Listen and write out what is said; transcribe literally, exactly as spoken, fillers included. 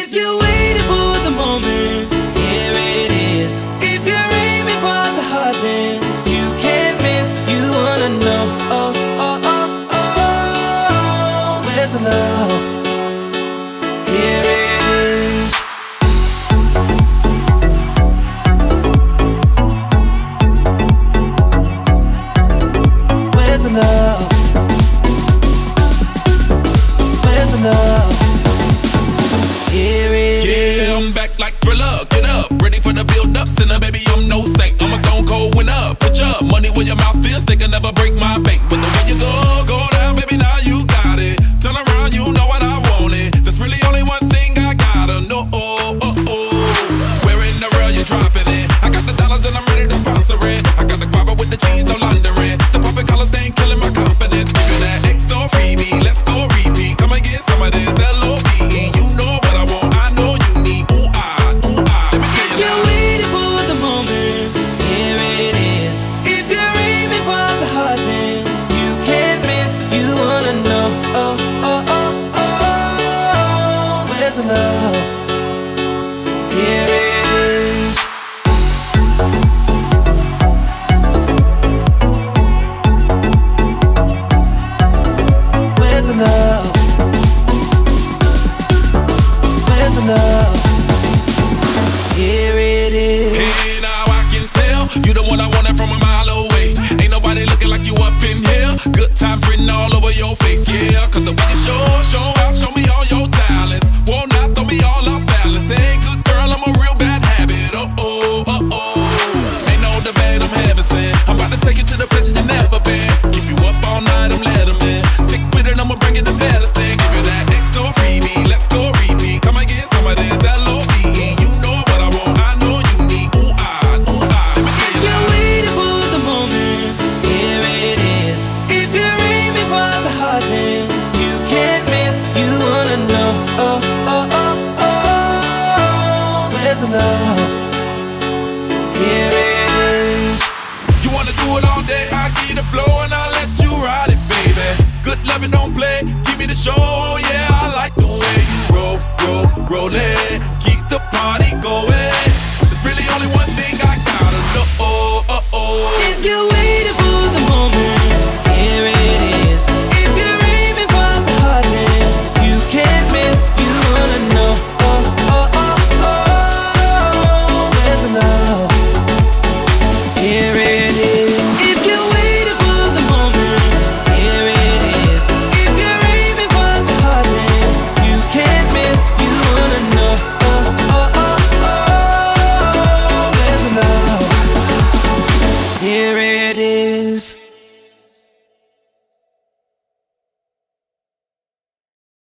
If you're waiting for the moment, here it is. If you're aiming for the heart, then you can't miss. You wanna know, oh, oh, oh, oh, where's the love? Here it is. Where's the love? Where's the love? Here it yeah, is. Yeah, I'm back like Thriller, get up. Ready for the build-up, sinner, baby, I'm no saint. I'm a stone cold winner, put your money where your mouth is. They can never break my bank. But the way you go, go down, baby, now you got it. Turn around, you know what I want it. There's really only one thing I gotta know, oh, oh, oh. Where in the world you dropping it? I got the dollars and I'm ready to sponsor it. I got the guava with the cheese, no laundering. Step up in colors, they ain't killing my confidence. Give you that X O freebie, let's go repeat. Come and get some of this L O V E. You know what I want, I know you need. Ooh, ah, ooh, ah. Let me tell you You're now. waiting for the moment, here it is. If you're aiming for the heart, then you can't miss. You wanna know, oh, oh, oh, oh, where's the love? Here it is. Where's the love? Where's the love? Here it is. Hey, now I can tell you the one I wanted from a mile away. Ain't nobody looking like you up in here. Good times written all over your face, yeah. Cause the way you show, show out, show me all your talents. Won't not throw me all off balance. Hey, good girl, I'm a real bad habit. Oh, oh, oh, oh. Ain't no debate, I'm heaven sent. I'm about to take you to the places you never been. Keep you up all night, I'm let 'em in. Stick with it, I'ma bring you the better thing. Give you that X O freebie, let's go repeat. Come and get some of this L O V E. You know what I want, I know you need. Ooh, ah, ooh, ah. Let me tell you You're now. waiting for the moment, here it is. If you're aiming for the heart, then you can't miss. You wanna know, oh, oh, oh, oh, where's the love? Here it is. You wanna do it all day, I give you the flow and I'll let you ride it, baby. Good loving, don't play, give me the show.